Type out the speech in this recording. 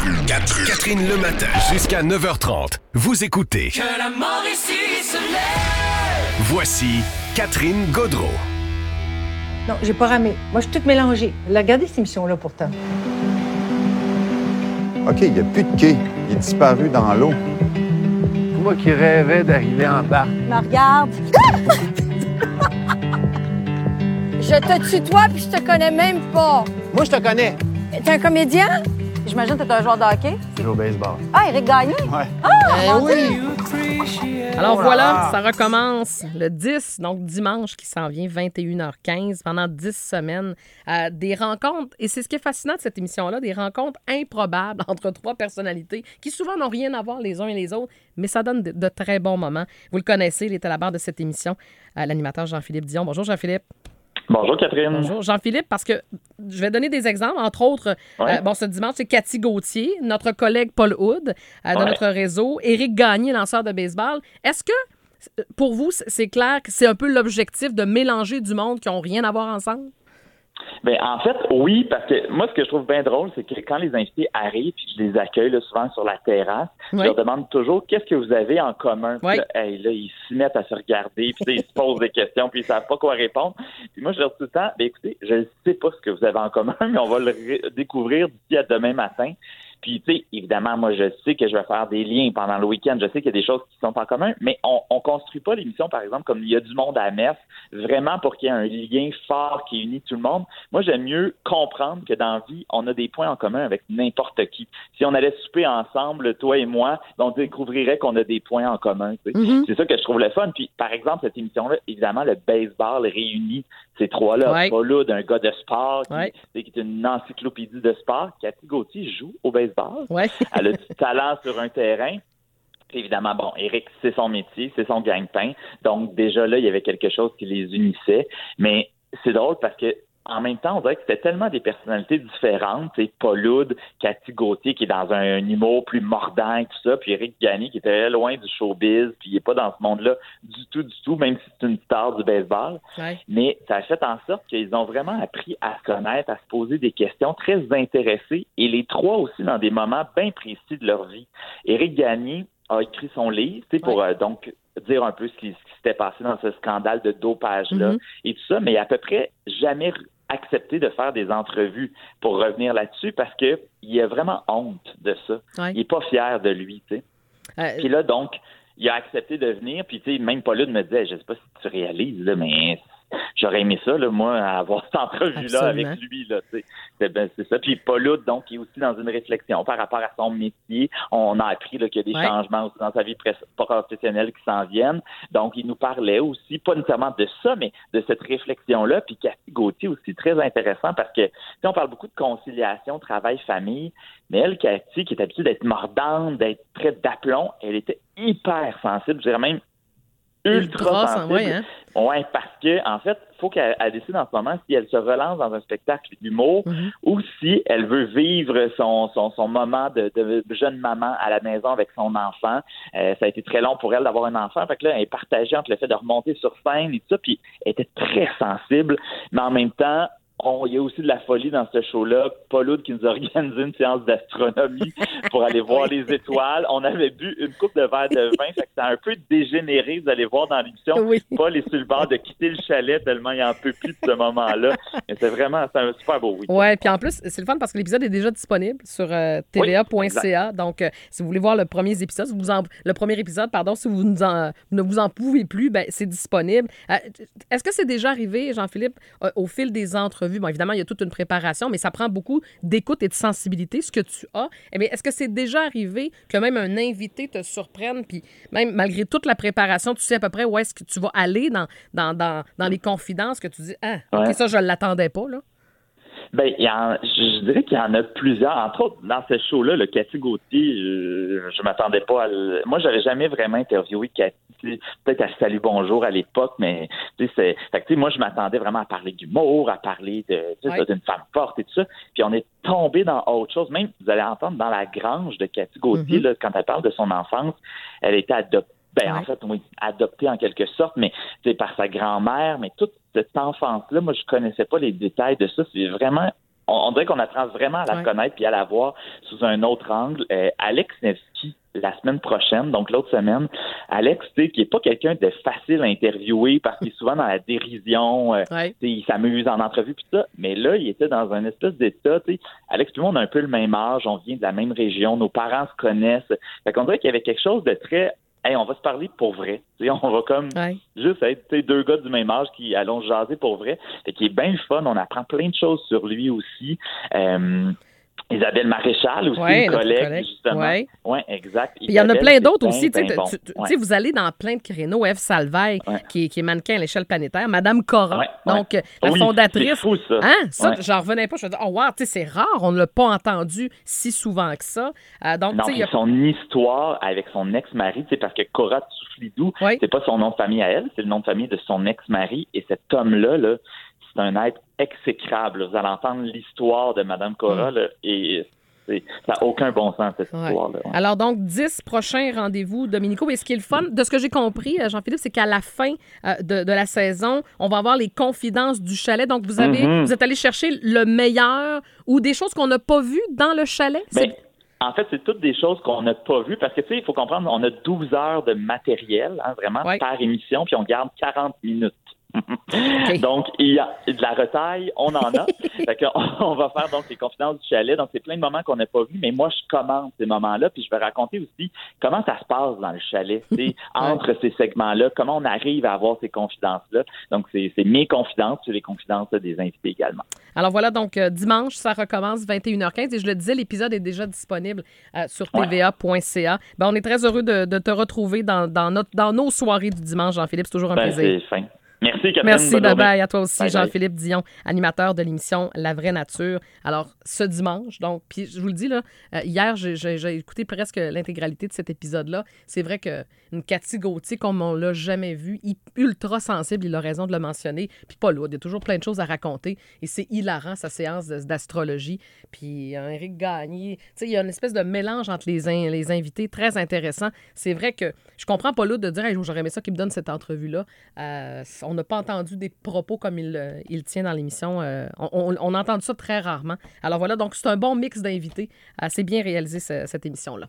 Catherine le matin, jusqu'à 9h30. Vous écoutez. Que la Mauricie se lève. Voici Catherine Gaudreau. Non, j'ai pas ramé. Moi, je suis toute mélangée. Regardez cette émission-là, pourtant. OK, il n'y a plus de quai. Il est disparu dans l'eau. Moi qui rêvais d'arriver en bas. Me regarde. Je te tutoie puis je te connais même pas. Moi, je te connais. T'es un comédien? J'imagine que t'es un joueur de hockey. Je joue au baseball. Ah, Éric Gagné? Ouais. Ah, oui. Alors Oh là voilà, là. ça recommence le 10, donc dimanche qui s'en vient, 21h15, pendant 10 semaines. Des rencontres, et c'est ce qui est fascinant de cette émission-là, des rencontres improbables entre trois personnalités qui souvent n'ont rien à voir les uns et les autres, mais ça donne de très bons moments. Vous le connaissez, il est à la barre de cette émission, l'animateur Jean-Philippe Dion. Bonjour Jean-Philippe. Bonjour Catherine. Bonjour Jean-Philippe, parce que je vais donner des exemples. Entre autres, ce dimanche, c'est Cathy Gauthier, notre collègue Paul Hood de notre réseau, Éric Gagné, lanceur de baseball. Est-ce que, pour vous, c'est clair que c'est un peu l'objectif de mélanger du monde qui n'ont rien à voir ensemble? Ben, en fait, oui, parce que moi, ce que je trouve bien drôle, c'est que quand les invités arrivent, puis je les accueille là, souvent sur la terrasse, je leur demande toujours qu'est-ce que vous avez en commun. Puis là, ils s'y mettent à se regarder, puis ils se posent des questions, puis ils savent pas quoi répondre. Puis moi, je leur dis tout le temps, ben, écoutez, je ne sais pas ce que vous avez en commun, mais on va le découvrir d'ici à demain matin. Puis, tu sais, évidemment, moi, je sais que je vais faire des liens pendant le week-end. Je sais qu'il y a des choses qui sont en commun, mais on construit pas l'émission, par exemple, comme il y a du monde à la messe, vraiment pour qu'il y ait un lien fort qui unit tout le monde. Moi, j'aime mieux comprendre que dans la vie, on a des points en commun avec n'importe qui. Si on allait souper ensemble, toi et moi, on découvrirait qu'on a des points en commun. Tu sais. C'est ça que je trouve le fun. Puis, par exemple, cette émission-là, évidemment, le baseball réunit ces trois-là. Paul Hood, un gars de sport qui est une encyclopédie de sport. Cathy Gauthier joue au baseball. Elle a du talent sur un terrain. Puis évidemment, bon, Éric, c'est son métier, c'est son gagne-pain. Donc, déjà là, il y avait quelque chose qui les unissait. Mais c'est drôle parce que en même temps, on dirait que c'était tellement des personnalités différentes. C'est Paul Hood, Cathy Gauthier qui est dans un humour plus mordant et tout ça, puis Éric Gagné qui était loin du showbiz, puis il n'est pas dans ce monde-là du tout, même si c'est une star du baseball. Mais ça a fait en sorte qu'ils ont vraiment appris à se connaître, à se poser des questions très intéressées, et les trois aussi dans des moments bien précis de leur vie. Éric Gagné a écrit son livre, pour donc dire un peu ce qui s'était passé dans ce scandale de dopage-là et tout ça, mais il a à peu près jamais accepté de faire des entrevues pour revenir là-dessus parce que il a vraiment honte de ça. Il est pas fier de lui, tu sais. Puis là, donc, il a accepté de venir, puis tu sais, même Paul Hood me disait, je sais pas si tu réalises, là, mais j'aurais aimé ça, là, moi, avoir cette entrevue-là avec lui, là, tu sais. C'est ça. Puis Paul Hood, donc, il est aussi dans une réflexion par rapport à son métier. On a appris là, qu'il y a des changements aussi dans sa vie professionnelle qui s'en viennent. Donc, il nous parlait aussi, pas nécessairement de ça, mais de cette réflexion-là. Puis Cathy Gauthier aussi, très intéressant parce que, tu sais, on parle beaucoup de conciliation, travail-famille, mais elle, Cathy, qui est habituée d'être mordante, d'être très d'aplomb, elle était hyper sensible, je dirais même ultra sensible. Oui, parce que, en fait, il faut qu'elle décide en ce moment si elle se relance dans un spectacle d'humour ou si elle veut vivre son moment de jeune maman à la maison avec son enfant. Ça a été très long pour elle d'avoir un enfant. Fait que là, elle est partagée entre le fait de remonter sur scène et tout ça, puis elle était très sensible, mais en même temps, il y a aussi de la folie dans ce show-là. Paul Hood qui nous a organisé une séance d'astronomie pour aller voir les étoiles. On avait bu une coupe de verre de vin, fait que ça a un peu dégénéré, vous allez voir dans l'émission. Paul est sur le bord de quitter le chalet tellement il en peut plus de ce moment-là. Mais c'est un super beau week-end. Oui, puis en plus, c'est le fun parce que l'épisode est déjà disponible sur tva.ca. Donc, si vous voulez voir le premier épisode, si vous ne vous en pouvez plus, ben c'est disponible. Est-ce que c'est déjà arrivé, Jean-Philippe, au fil des entrevues? Bon, évidemment, il y a toute une préparation, mais ça prend beaucoup d'écoute et de sensibilité, ce que tu as. Mais est-ce que c'est déjà arrivé que même un invité te surprenne, puis même malgré toute la préparation, tu sais à peu près où est-ce que tu vas aller dans les confidences, que tu dis, OK, ça, je ne l'attendais pas, là? Ben, je dirais qu'il y en a plusieurs. Entre autres, dans ce show-là, le Cathy Gauthier, je m'attendais pas à moi, j'avais jamais vraiment interviewé Cathy. Peut-être à Salut Bonjour à l'époque, mais fait que, moi, je m'attendais vraiment à parler d'humour, à parler d'une femme forte et tout ça. Puis on est tombé dans autre chose. Même, vous allez entendre dans la grange de Cathy Gauthier, là, quand elle parle de son enfance, elle était adoptée. En fait, oui, adoptée en quelque sorte, mais par sa grand-mère, mais toute cette enfance-là, moi, je connaissais pas les détails de ça. C'est vraiment on dirait qu'on apprend vraiment à la connaître puis à la voir sous un autre angle. Alex Nevsky, la semaine prochaine, donc l'autre semaine, Alex, tu sais, qui est pas quelqu'un de facile à interviewer parce qu'il est souvent dans la dérision, il s'amuse en entrevue puis ça, mais là, il était dans un espèce d'état, tu sais, Alex puis moi, on a un peu le même âge, on vient de la même région, nos parents se connaissent, fait qu'on dirait qu'il y avait quelque chose de très on va se parler pour vrai. T'sais, on va comme juste être deux gars du même âge qui allons jaser pour vrai. Fait qu'il est bien le fun. On apprend plein de choses sur lui aussi. Isabelle Maréchal aussi, une collègue, justement. Oui, exact. Il y en a plein d'autres aussi. Vous allez dans plein de créneaux. Eve Salveille, qui est mannequin à l'échelle planétaire. Madame Cora, donc la fondatrice. C'est fou, ça. J'en revenais pas. Je me disais, oh wow, c'est rare. On ne l'a pas entendu si souvent que ça. Donc, non, son histoire avec son ex-mari, parce que Cora Tsouflidou, c'est pas son nom de famille à elle, c'est le nom de famille de son ex-mari. Et cet homme-là, c'est un être exécrable. Vous allez entendre l'histoire de Mme Cora et ça n'a aucun bon sens, cette histoire-là. Ouais. Alors donc, 10 prochains rendez-vous, Domenico. Et ce qui est le fun, de ce que j'ai compris, Jean-Philippe, c'est qu'à la fin de la saison, on va avoir les confidences du chalet. Donc, vous êtes allé chercher le meilleur ou des choses qu'on n'a pas vues dans le chalet? En fait, c'est toutes des choses qu'on n'a pas vues parce que, tu sais, il faut comprendre, on a 12 heures de matériel, vraiment, par émission, puis on garde 40 minutes. Donc, il y a de la retaille, on en a. Fait on va faire donc les confidences du chalet. Donc, c'est plein de moments qu'on n'a pas vus, mais moi, je commente ces moments-là, puis je vais raconter aussi comment ça se passe dans le chalet, entre ces segments-là, comment on arrive à avoir ces confidences-là. Donc, c'est mes confidences, c'est les confidences des invités également. Alors voilà, donc dimanche, ça recommence 21h15 et je le disais, l'épisode est déjà disponible sur tva.ca. On est très heureux de te retrouver dans nos soirées du dimanche, Jean-Philippe. C'est toujours un plaisir. C'est fin. Merci, Catherine. Merci, bye-bye à toi aussi, Jean-Philippe Dion, animateur de l'émission La Vraie Nature. Alors, ce dimanche, donc, puis je vous le dis, là, hier, j'ai écouté presque l'intégralité de cet épisode-là. C'est vrai qu'une Cathy Gauthier, comme on l'a jamais vu, ultra sensible, il a raison de le mentionner, puis pas lourd, il y a toujours plein de choses à raconter, et c'est hilarant, sa séance d'astrologie. Puis Éric Gagné, tu sais, il y a une espèce de mélange entre les invités, très intéressant. C'est vrai que je comprends pas l'autre de dire, hey, j'aurais aimé ça qu'il me donne cette entrevue-là. On n'a pas entendu des propos comme il tient dans l'émission. On a entendu ça très rarement. Alors voilà, donc c'est un bon mix d'invités. C'est bien réalisé, cette émission-là.